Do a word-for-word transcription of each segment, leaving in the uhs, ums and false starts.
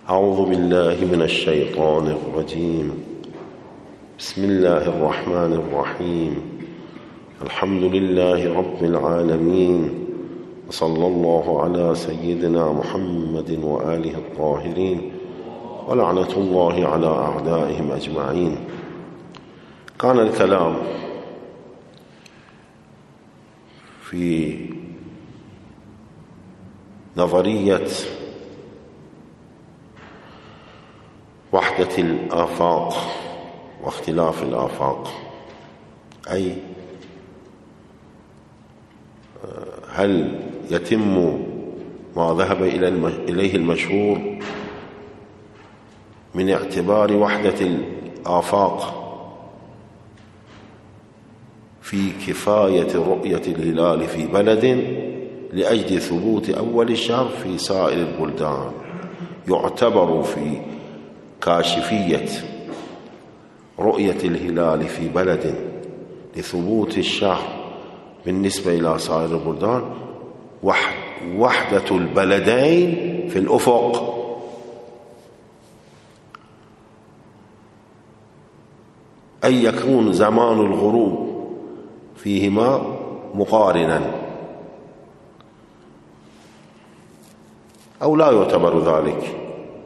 أعوذ بالله من الشيطان الرجيم. بسم الله الرحمن الرحيم. الحمد لله رب العالمين، وصلى الله على سيدنا محمد وآله الطاهرين، ولعنة الله على أعدائهم أجمعين. كان الكلام في نظرية وحدة الآفاق واختلاف الآفاق، أي هل يتم ما ذهب إليه المشهور من اعتبار وحدة الآفاق في كفاية رؤية الهلال في بلد لأجل ثبوت أول الشهر في سائر البلدان، يعتبر في كاشفية رؤية الهلال في بلد لثبوت الشهر بالنسبة إلى سائر البلدان وحدة البلدين في الأفق، أن يكون زمان الغروب فيهما مقارنا، أو لا يعتبر ذلك،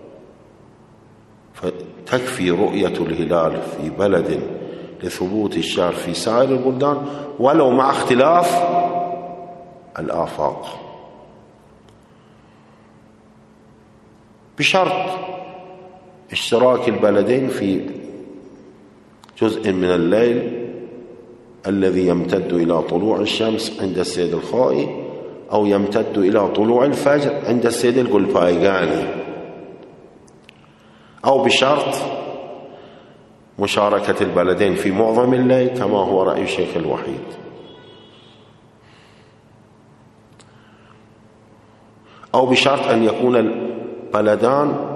فتكفي رؤية الهلال في بلد لثبوت الشهر في سائر البلدان ولو مع اختلاف الآفاق، بشرط اشتراك البلدين في جزء من الليل الذي يمتد إلى طلوع الشمس عند السيد الخائي، أو يمتد إلى طلوع الفجر عند السيد القلبايقاني، أو بشرط مشاركة البلدين في معظم الليل كما هو رأي الشيخ الوحيد، أو بشرط أن يكون البلدان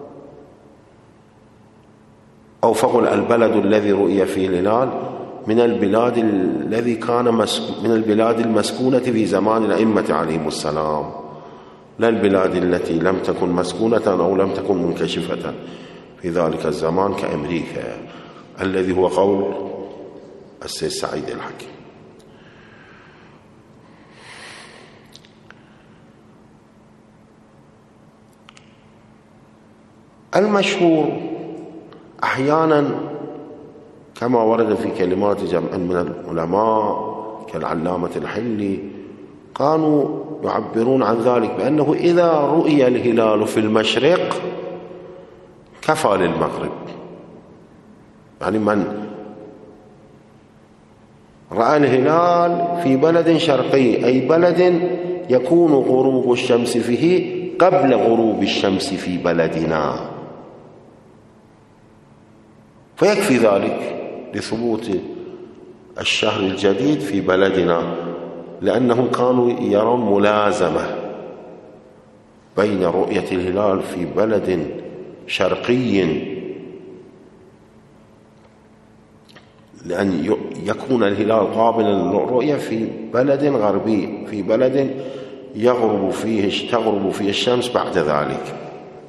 أو فقل البلد الذي رؤي فيه الهلال من البلاد الذي كان من البلاد المسكونة في زمان الأئمة عليهم السلام، لا البلاد التي لم تكن مسكونة أو لم تكن منكشفة في ذلك الزمان كأمريكا، الذي هو قول السيد سعيد الحكيم. المشهور أحيانا كما ورد في كلمات جمع من العلماء كالعلامة الحلي، كانوا يعبرون عن ذلك بأنه إذا رؤي الهلال في المشرق كفى للمغرب، يعني من رأى الهلال في بلد شرقي أي بلد يكون غروب الشمس فيه قبل غروب الشمس في بلدنا، فيكفي ذلك لثبوت الشهر الجديد في بلدنا، لأنهم كانوا يرون ملازمة بين رؤية الهلال في بلد شرقي لأن يكون الهلال قابلا للرؤية في بلد غربي، في بلد يغرب فيه تغرب فيه الشمس بعد ذلك.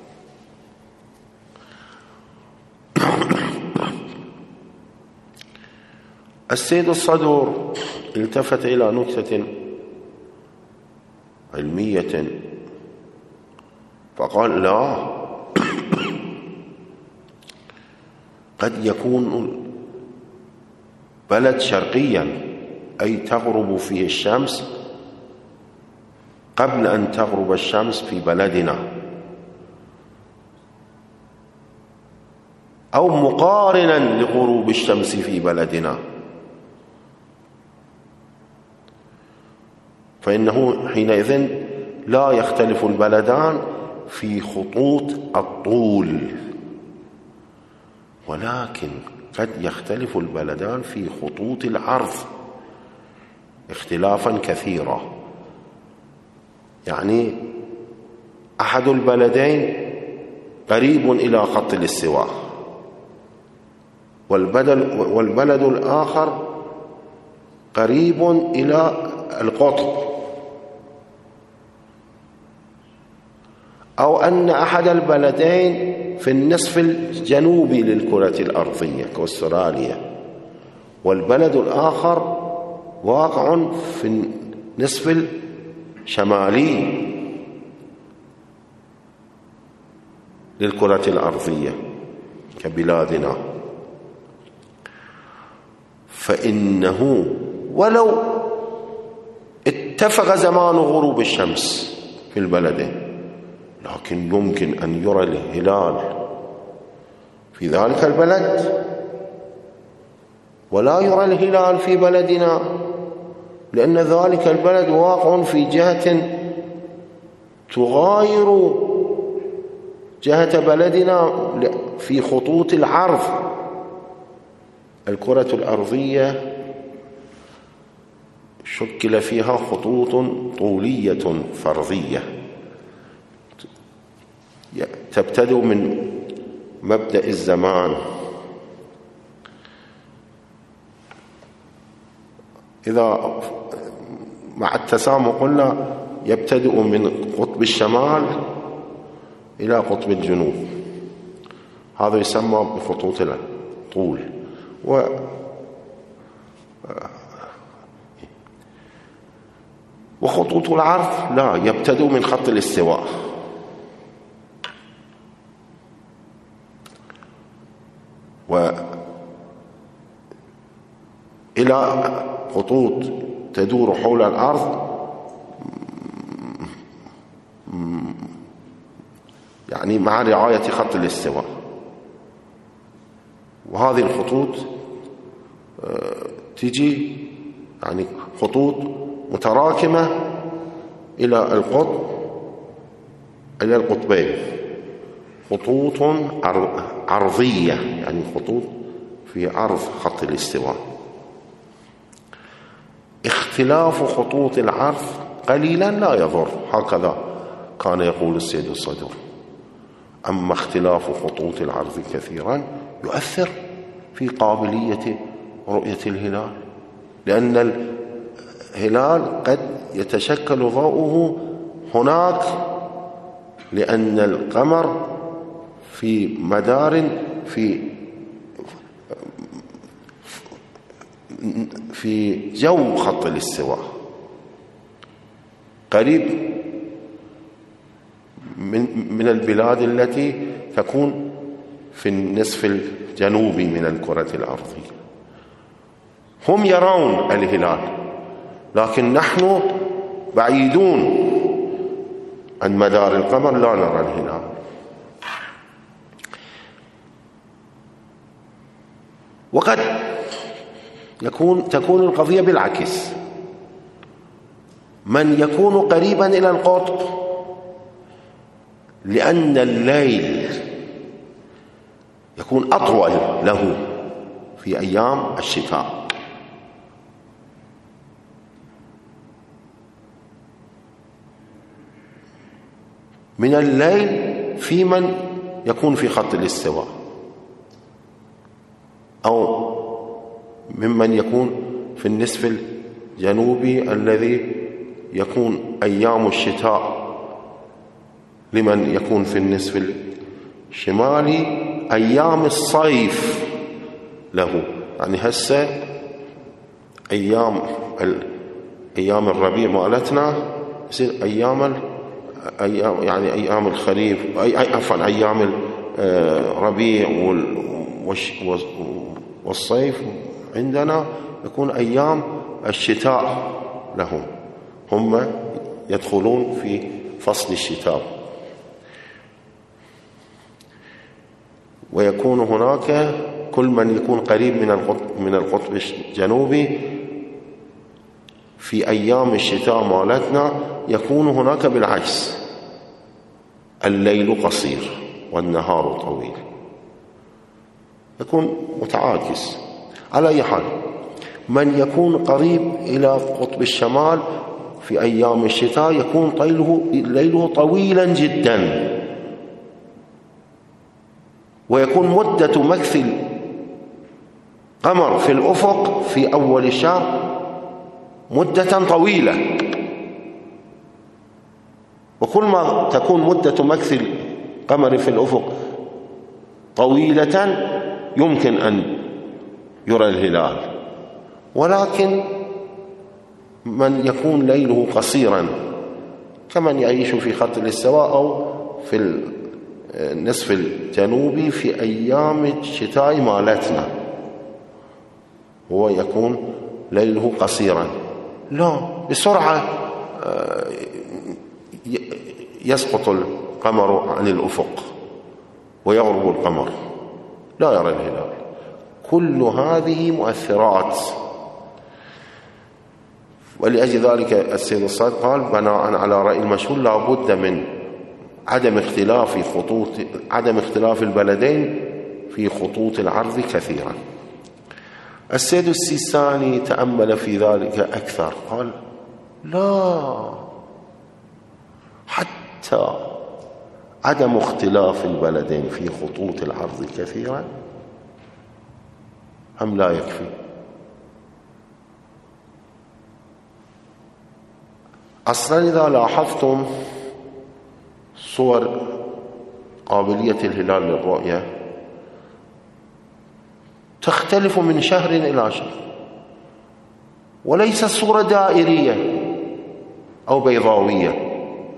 السيد الصدر التفت إلى نكتة علمية فقال: لا، قد يكون بلد شرقيا أي تغرب فيه الشمس قبل أن تغرب الشمس في بلدنا، أو مقارنا لغروب الشمس في بلدنا، فإنه حينئذ لا يختلف البلدان في خطوط الطول، ولكن قد يختلف البلدان في خطوط العرض اختلافا كثيرا، يعني أحد البلدين قريب إلى خط الاستواء والبلد الآخر قريب إلى القطب، أو أن أحد البلدين في النصف الجنوبي للكرة الأرضية كأستراليا، والبلد الآخر واقع في النصف الشمالي للكرة الأرضية كبلادنا، فإنه ولو اتفق زمان غروب الشمس في البلدين، لكن يمكن أن يرى الهلال في ذلك البلد ولا يرى الهلال في بلدنا، لأن ذلك البلد واقع في جهة تغاير جهة بلدنا في خطوط العرض. الكرة الأرضية شكل فيها خطوط طولية فرضية تبتدئ من مبدأ الزمان، إذا مع التسامح قلنا يبتدئ من قطب الشمال إلى قطب الجنوب، هذا يسمى بخطوط الطول. و وخطوط العرض لا، يبتدئ من خط الاستواء وإلى خطوط تدور حول الأرض، يعني مع رعاية خط الاستواء. وهذه الخطوط تجي يعني خطوط متراكمة إلى القطب، إلى القطبين، خطوط عرضية، يعني خطوط في عرض خط الاستواء. اختلاف خطوط العرض قليلا لا يضر، هكذا كان يقول السيد الصدر. أما اختلاف خطوط العرض كثيرا يؤثر في قابلية رؤية الهلال، لأن الهلال قد يتشكل ضوءه هناك، لأن القمر في مدار في في جو خط الاستواء قريب من من البلاد التي تكون في النصف الجنوبي من الكرة الأرضية. هم يرون الهلال، لكن نحن بعيدون عن مدار القمر، لا نرى الهلال. وقد يكون تكون القضية بالعكس، من يكون قريبا إلى القطب لأن الليل يكون أطول له في أيام الشتاء، من الليل في من يكون في خط الاستواء، أو ممن يكون في النصف الجنوبي الذي يكون أيام الشتاء لمن يكون في النصف الشمالي أيام الصيف له. يعني هسه أيام أيام الربيع مالتنا يصير أيام أيام يعني أيام الخريف، أي عفوا أيام الربيع والصيف عندنا يكون أيام الشتاء لهم، هم يدخلون في فصل الشتاء. ويكون هناك كل من يكون قريب من القطب من القطب الجنوبي في أيام الشتاء مالتنا يكون هناك بالعكس، الليل قصير والنهار طويل، يكون متعاكس. على أي حال، من يكون قريب إلى قطب الشمال في أيام الشتاء يكون طيله ليله طويلا جدا، ويكون مدة مكث القمر في الأفق في أول الشهر مدة طويلة، وكل ما تكون مدة مكث القمر في الأفق طويلة يمكن أن يرى الهلال. ولكن من يكون ليله قصيرا كمن يعيش في خط الاستواء أو في النصف الجنوبي في أيام الشتاء مالتنا، هو يكون ليله قصيرا، لا بسرعة يسقط القمر عن الأفق ويغرب القمر، لا يرى الهلال. كل هذه مؤثرات. ولأجل ذلك السيد الصادق قال بناء على رأي المشهور لا بد من عدم اختلاف خطوط عدم اختلاف البلدين في خطوط العرض كثيرا. السيد السيستاني تأمل في ذلك أكثر، قال لا، حتى عدم اختلاف البلدين في خطوط العرض كثيرا هم لا يكفي. أصلا إذا لاحظتم صور قابلية الهلال للرؤية تختلف من شهر إلى شهر، وليس صورة دائرية أو بيضاوية،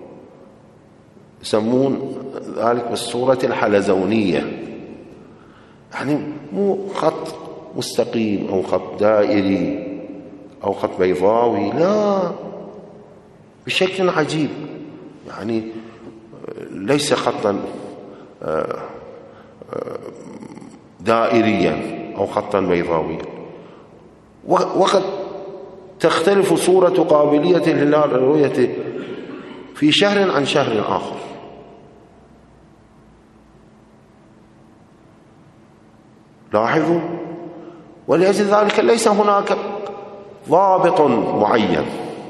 يسمون ذلك بالصورة الحلزونية، يعني مو خط مستقيم أو خط دائري أو خط بيضاوي، لا، بشكل عجيب، يعني ليس خطا دائريا أو خطا بيضاويا. وقد تختلف صورة قابلية الهلال للرؤية في شهر عن شهر آخر. لاحظوا، ولأجل ذلك ليس هناك ضابط معين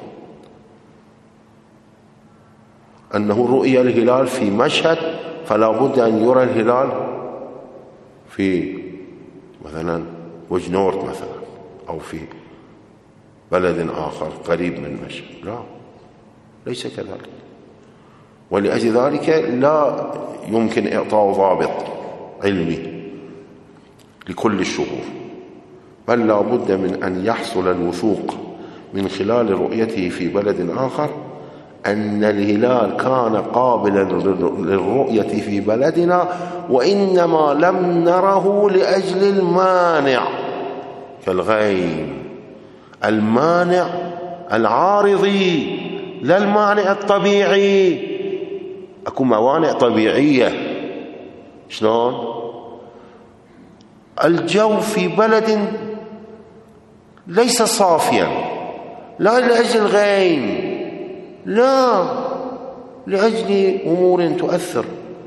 أنه رؤية الهلال في مشهد فلا بد أن يرى الهلال في مثلا وجنورد مثلا أو في بلد آخر قريب من مشهد، لا، ليس كذلك. ولأجل ذلك لا يمكن إعطاء ضابط علمي لكل الشهور، بل لا بد من أن يحصل الوثوق من خلال رؤيته في بلد آخر أن الهلال كان قابلا للرؤية في بلدنا، وإنما لم نره لأجل المانع كالغيم، المانع العارضي لا المانع الطبيعي. أكو موانع طبيعية، شلون؟ الجو في بلد ليس صافيا، لا لأجل الغيم، لا، لأجل أمور تؤثر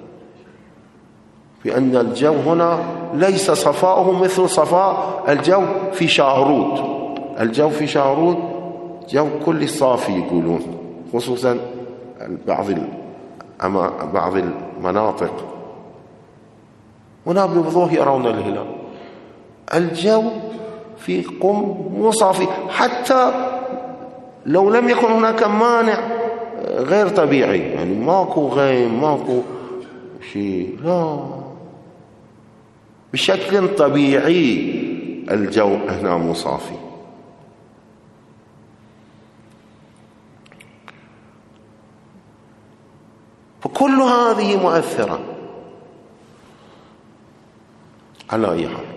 بأن الجو هنا ليس صفاؤه مثل صفاء الجو في شاهرود. الجو في شاهرود جو كل صافي يقولون، خصوصا بعض بعض المناطق هنا بوضوح يرون الهلال. الجو في قم مو صافي، حتى لو لم يكن هناك مانع غير طبيعي، يعني ماكو غيم ماكو شيء، لا، بشكل طبيعي الجو هنا مو صافي. فكل هذه مؤثرة على أي حال.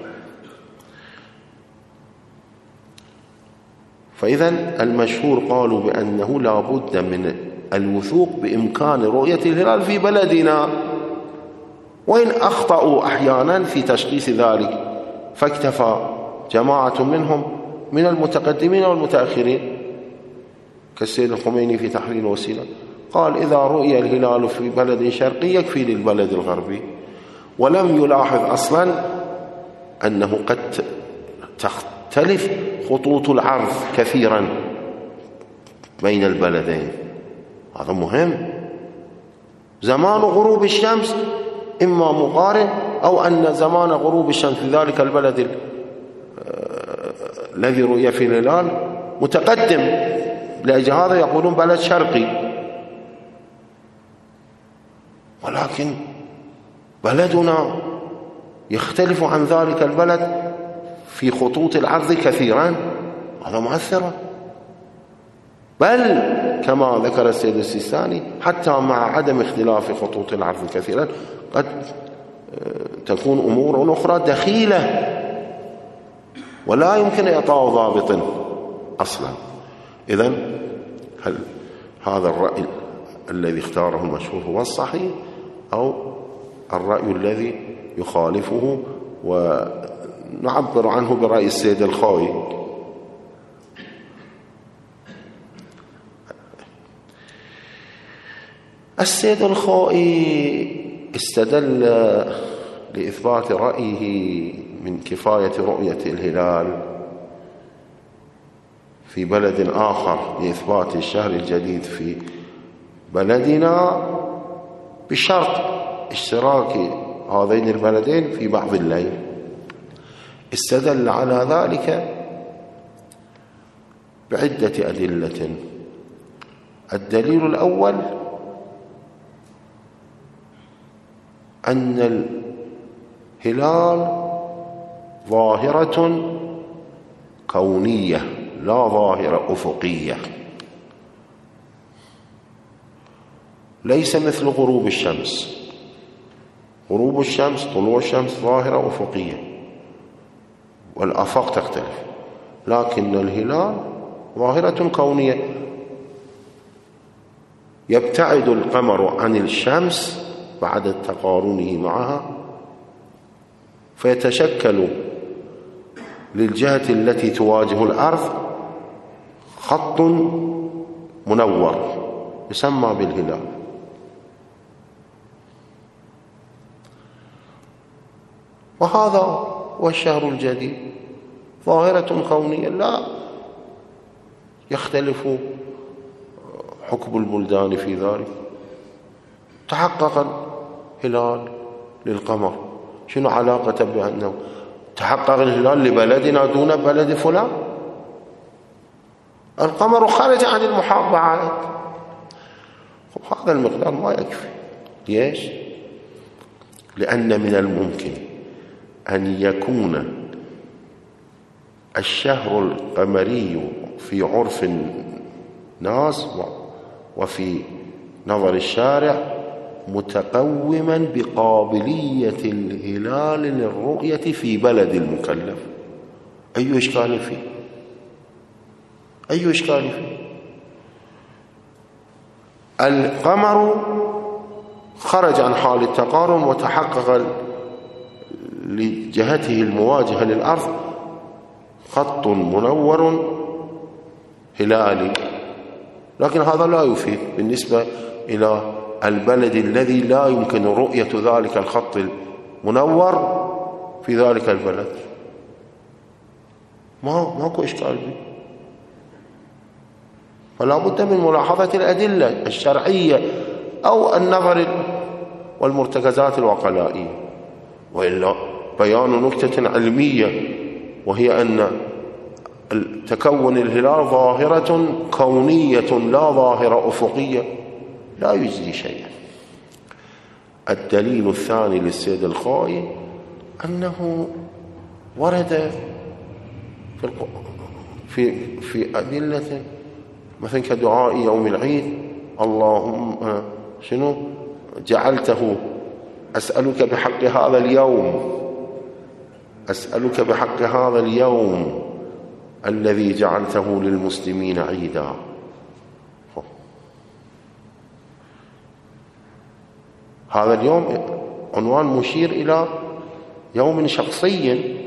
فإذا المشهور قالوا بأنه لا بد من الوثوق بإمكان رؤية الهلال في بلدنا، وإن أخطأوا أحيانا في تشخيص ذلك، فاكتفى جماعة منهم من المتقدمين والمتأخرين كالسيد الخميني في تحرير الوسيلة، قال إذا رؤي الهلال في بلد شرقي يكفي للبلد الغربي، ولم يلاحظ أصلا أنه قد تختلف خطوط العرض كثيرا بين البلدين. هذا مهم. زمان غروب الشمس إما مقارن، أو أن زمان غروب الشمس في ذلك البلد الذي رؤي فيه الهلال متقدم، لأجل هذا يقولون بلد شرقي. ولكن بلدنا يختلف عن ذلك البلد في خطوط العرض كثيرا، هذا مؤثرة. بل كما ذكر السيد السيستاني حتى مع عدم اختلاف خطوط العرض كثيرا قد تكون أمور أخرى دخيلة ولا يمكن إعطاء ضابط أصلا. إذن هل هذا الرأي الذي اختاره المشهور هو الصحيح أو الرأي الذي يخالفه ونعبر عنه برأي السيد الخوئي؟ السيد الخوئي استدل لإثبات رأيه من كفاية رؤية الهلال في بلد آخر لإثبات الشهر الجديد في بلدنا بشرط اشتراك هذين البلدين في بعض الليل. استدل على ذلك بعدة أدلة. الدليل الأول أن الهلال ظاهرة كونية لا ظاهرة أفقية، ليس مثل غروب الشمس. غروب الشمس طلوع الشمس ظاهرة أفقية والآفاق تختلف، لكن الهلال ظاهرة كونية. يبتعد القمر عن الشمس بعد تقارنه معها فيتشكل للجهة التي تواجه الأرض خط منور يسمى بالهلال. وهذا هو الشهر الجديد، ظاهرة كونية لا يختلف حكم البلدان في ذلك. تحقق الهلال للقمر، شنو علاقة بأنه تحقق الهلال لبلدنا دون بلد فلان؟ القمر خرج عن المحافظات. هذا المقدار ما يكفي. ليش؟ لأن من الممكن أن يكون الشهر القمري في عرف الناس وفي نظر الشارع متقوما بقابلية الهلال للرؤية في بلد المكلف. أي إشكال فيه؟ أي إشكال فيه؟ القمر خرج عن حال التقارن وتحقق لجهته المواجهة للأرض خط منور هلالي، لكن هذا لا يفيد بالنسبة إلى البلد الذي لا يمكن رؤية ذلك الخط المنور في ذلك البلد. ما ماكو إشكال به. فلا بد من ملاحظة الأدلة الشرعية أو النظر والمرتكزات العقلائية، وإلا بيان نكتة علمية وهي أن تكون الهلال ظاهرة كونية لا ظاهرة أفقية لا يجزي شيئا. الدليل الثاني للسيد الخوئي أنه ورد في في في أدلة مثلا كدعاء يوم العيد، اللهم شنو جعلته أسألك بحق هذا اليوم، أسألك بحق هذا اليوم الذي جعلته للمسلمين عيدا. هذا اليوم عنوان مشير إلى يوم شخصي،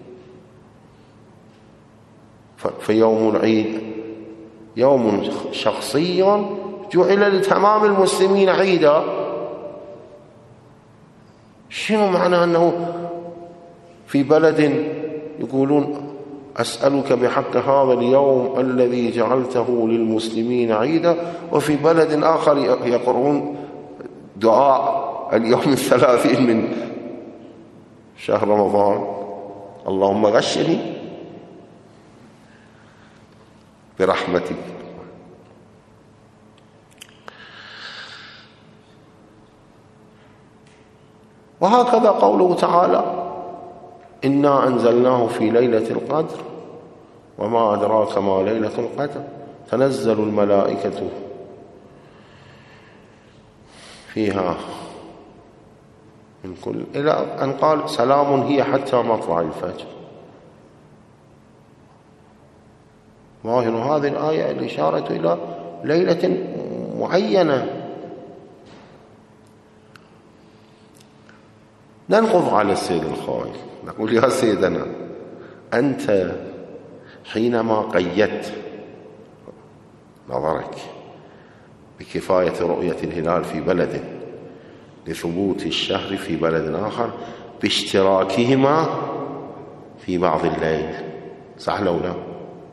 فيوم العيد يوم شخصي جعل لتمام المسلمين عيدا. شنو معنى أنه في بلد يقولون أسألك بحق هذا اليوم الذي جعلته للمسلمين عيدا، وفي بلد آخر يقرؤون دعاء اليوم الثلاثين من شهر رمضان، اللهم غشني برحمتك. وهكذا قوله تعالى: إنا أنزلناه في ليلة القدر وما أدراك ما ليلة القدر تنزل الملائكة فيها من كل، إلى أن قال: سلام هي حتى مطلع الفجر. ظاهر هذه الآية الإشارة إلى ليلة معينة. ننقض على السيد الخوي، نقول: يا سيدنا، أنت حينما قيدت نظرك بكفاية رؤية الهلال في بلد لثبوت الشهر في بلد آخر باشتراكهما في بعض الليل، صح لو لا؟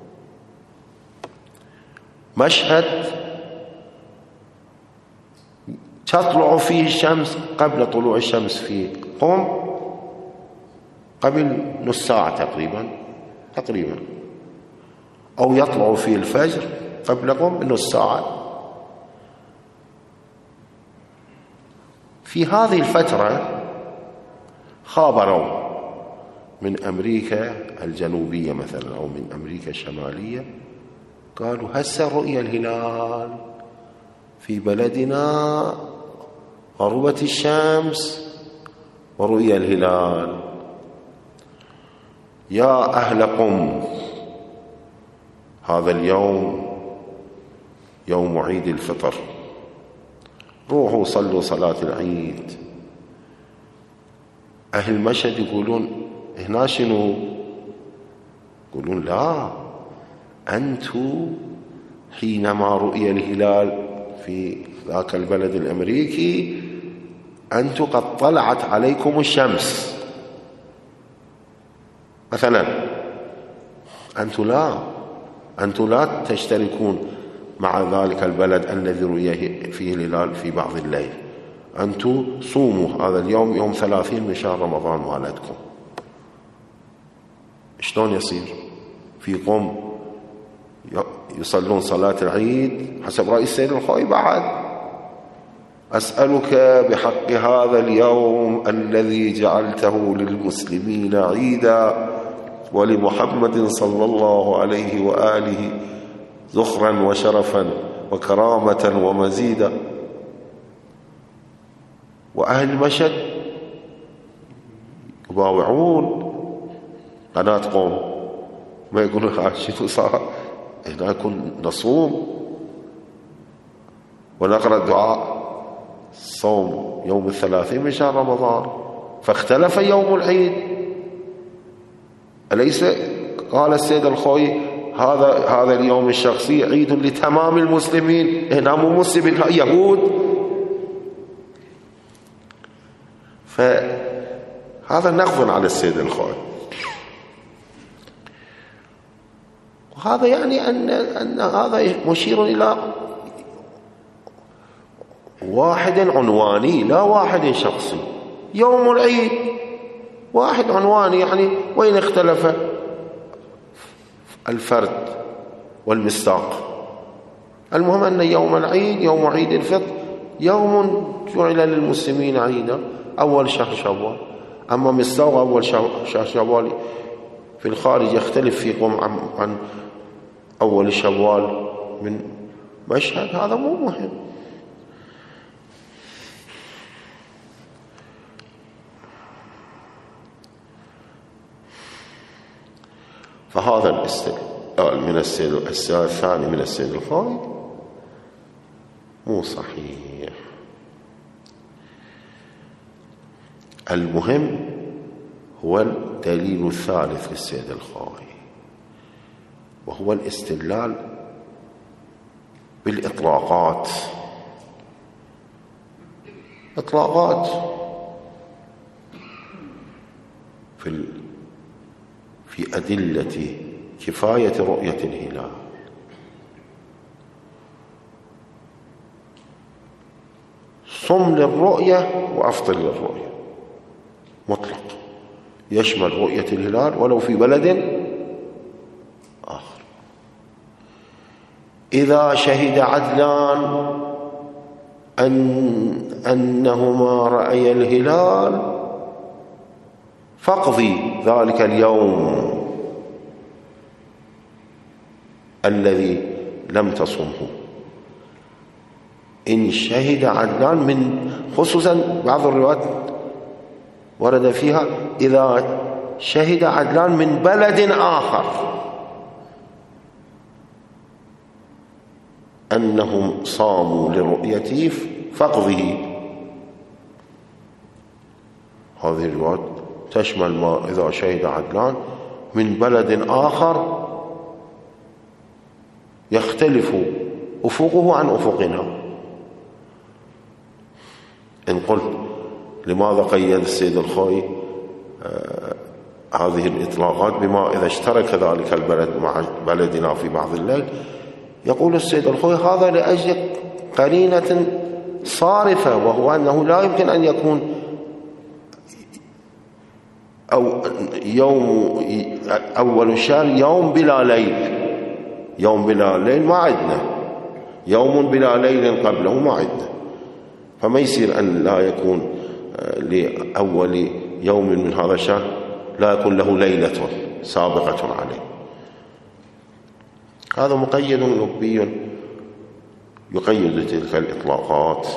مشهد تطلع فيه الشمس قبل طلوع الشمس في قم قبل نص ساعة تقريبا تقريبا أو يطلع فيه الفجر قبل قم بنص ساعة. في هذه الفترة خابروا من أمريكا الجنوبية مثلا أو من أمريكا الشمالية، قالوا: هسه رؤية الهلال في بلدنا، غربت الشمس ورؤية الهلال. يا أهل قم، هذا اليوم يوم عيد الفطر، روحوا صلوا صلاة العيد. أهل مشهد يقولون: هنا شنو؟ يقولون: لا، أنتم حينما رؤي الهلال في ذاك البلد الأمريكي أنتم قد طلعت عليكم الشمس مثلا، أنتم لا أنتم لا تشتركون مع ذلك البلد الذي رؤي فيه الهلال في بعض الليل، أنتم صوموا هذا اليوم يوم ثلاثين من شهر رمضان مالتكم. شلون يصير؟ في قم يصلون صلاة العيد حسب رأي السيد الخوي بعد. أسألك بحق هذا اليوم الذي جعلته للمسلمين عيدا ولمحمد صلى الله عليه وآله ذخرا وشرفا وكرامة ومزيدا، وأهل مشهد يباوعون قناة قوم، ما يقولون شنو صار، هنا كن نصوم ونقرأ الدعاء صوم يوم الثلاثين من شهر رمضان، فاختلف يوم العيد. أليس قال السيد الخوي: هذا هذا اليوم الشخصي عيد لتمام المسلمين، هنا مو مسلمين يهود. فهذا نقض على السيد الخوي، وهذا يعني أن أن هذا مشير إلى واحد عنواني لا واحد شخصي. يوم العيد واحد عنواني، يعني وين اختلف الفرد والمصداق؟ المهم أن يوم العيد يوم عيد الفطر يوم جعل للمسلمين عيدا أول شهر شوال. أما مصداق أول شهر شوال في الخارج يختلف في قم عن, عن أول شوال من مشهد، هذا مو مهم. فهذا الاستدلال من السيد الثاني من السيد الخوي مو صحيح. المهم هو الدليل الثالث للسيد الخوي، وهو الاستدلال بالإطلاقات. إطلاقات في في أدلة كفاية رؤية الهلال. صم للرؤية وأفطر للرؤية مطلق، يشمل رؤية الهلال ولو في بلد آخر. إذا شهد عدلان أن أنهما رأي الهلال فاقضي ذلك اليوم الذي لم تصمه إن شهد عدلان من، خصوصا بعض الروايات ورد فيها إذا شهد عدلان من بلد آخر أنهم صاموا لرؤيته فاقضه. هذه الروايات تشمل ما إذا شهد عدلان من بلد آخر يختلف أفقه عن أفقنا. إن قلت لماذا قيد السيد الخوئي آه هذه الإطلاقات بما إذا اشترك ذلك البلد مع بلدنا في بعض الليل، يقول السيد الخوئي هذا لأجل قرينة صارفة، وهو أنه لا يمكن أن يكون أو يوم أول الشهر يوم بلا ليل، يوم بلا ليل ما عندنا، يوم بلا ليل قبله ما عندنا، فما يصير أن لا يكون لأول يوم من هذا الشهر لا يكون له ليلة سابقة عليه. هذا مقيد لبي يقيد تلك الإطلاقات.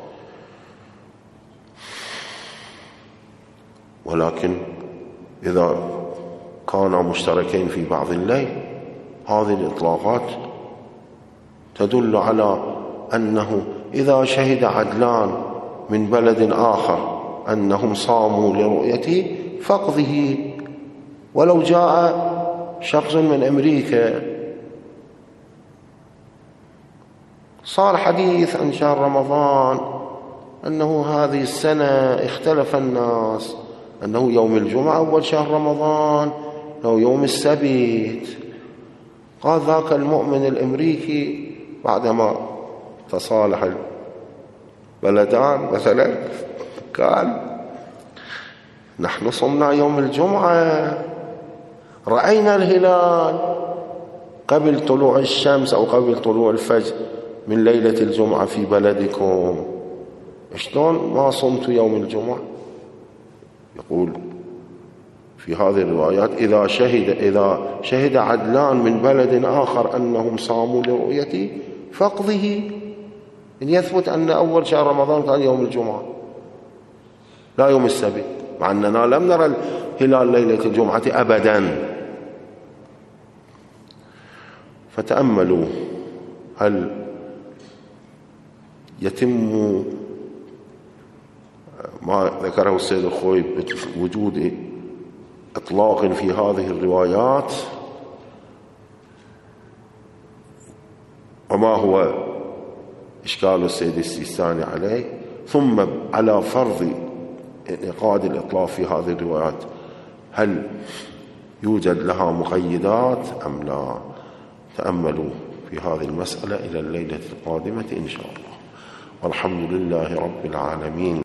ولكن إذا كانا مشتركين في بعض الليل هذه الإطلاقات تدل على أنه إذا شهد عدلان من بلد آخر أنهم صاموا لرؤيته فاقضه، ولو جاء شخص من أمريكا صار حديث عن شهر رمضان أنه هذه السنة اختلف الناس أنه يوم الجمعة أول شهر رمضان أو يوم السبت، قال ذاك المؤمن الأمريكي بعدما تصالح البلدان مثلا قال نحن صمنا يوم الجمعة، رأينا الهلال قبل طلوع الشمس أو قبل طلوع الفجر من ليلة الجمعة في بلدكم، شلون ما صمت يوم الجمعة؟ يقول في هذه الروايات إذا شهد إذا شهد عدلان من بلد آخر أنهم صاموا لرؤيته فاقضه، إن يثبت أن أول شهر رمضان كان يوم الجمعة لا يوم السبت، مع أننا لم نرى الهلال ليلة الجمعة أبدا. فتأملوا هل يتم ما ذكره السيد الخوئي بوجود إطلاق في هذه الروايات، وما هو إشكال السيد السيستاني عليه، ثم على فرض انعقاد الإطلاق في هذه الروايات هل يوجد لها مقيدات أم لا؟ تأملوا في هذه المسألة إلى الليلة القادمة إن شاء الله، والحمد لله رب العالمين.